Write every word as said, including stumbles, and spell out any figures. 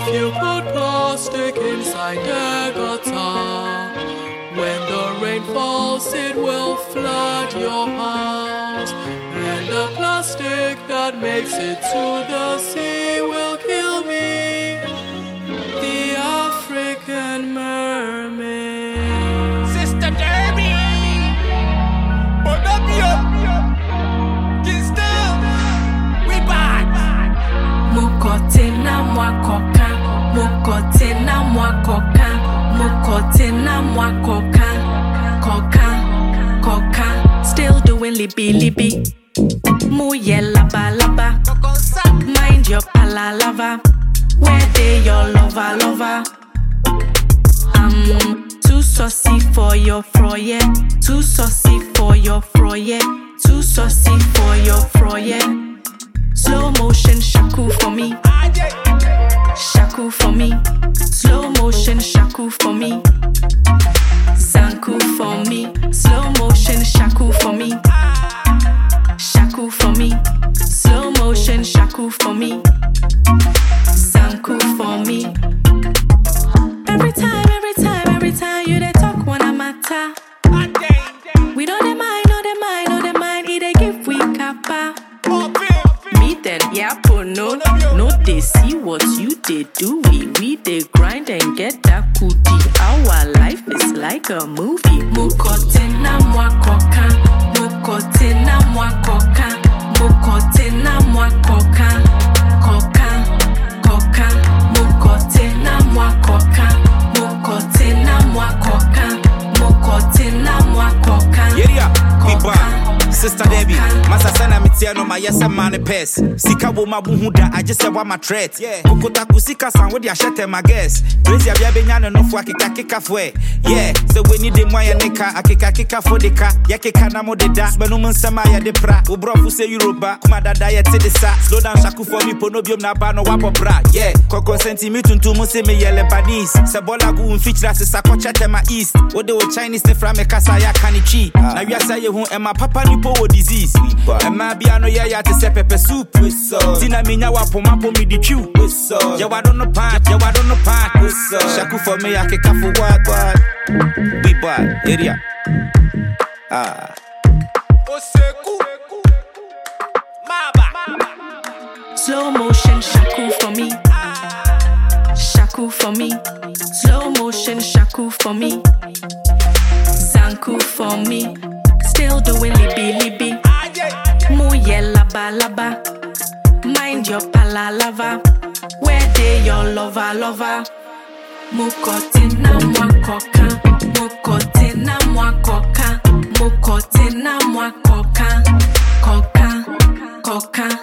if you put plastic inside the gutter, when the rain falls, it will flood your house. And the plastic that makes it to the sea will kill me, the African mermaid. Sister Debbie, but up here, get still, we back. Mukote na mwakoka, mukote na mwakoka, mukote na mwakoka, koka, koka. Still doing libby libby, muye laba laba. Mind your palalava, where they your lover lover. I'm too saucy for your froye, too saucy for your froye, too saucy for your froye. Slow motion shaku for me, shaku for me. Slow motion shaku for me, zanku for me. Slow motion shaku for me, shaku for me. Slow motion shaku for me, zanku for me. Every time, every time, every time you dey talk wanna matter. We know they mind, know they mind, know they mind. It they give we kappa. Me then, yeah, but no, no, they see what you they do. We, we they grind and get that cootie. Our life is like a movie. Mukote na mwakoka, mukote na mwakoka, mukote na mwakoka, koka, koka, mukote na mwakoka, mukote na mwakoka, mukote na mwakoka. Yeah, we back. Sister Debbie, Masa Sana Mitiano, my yes, a man, a pest. Sika Woma Buhuda, I just said what my threat. Yeah, Kukotaku Sika San with your shut my guess. Crazy Abiana no Fuakika Kika Fue. Yeah, so we need the Maya Nika, Akika Kika for the car, Yakika Namo de Das, Benuman Samaya de Pra, Ubrofu say Europa, Kumada Diet to the Sa, slow down Shaku for me, Ponobium Nabano Wapo Bra. Yeah, Coco Sentimitun to Museme Yelebanese, Sabola Goon feature as a Sakochatema East. What they were Chinese from a Kasaya Kanichi. Now you say you and my papa Nipo disease. And my piano ya to say pepper soup. Tina minya wapo mapo mi di chew. Ya wa don't know part, ya wa don't know part. Shaku for me, I can for what what. We bad area. Ah. Slow motion shaku for me, shaku for me. Slow motion shaku for me, zanku for me. Still doing libby libby, muye laba laba. Mind your palalava, where they your lover lover. Mukote na mwakoka, mukote na mwakoka, mukote na mwakoka, koka, koka.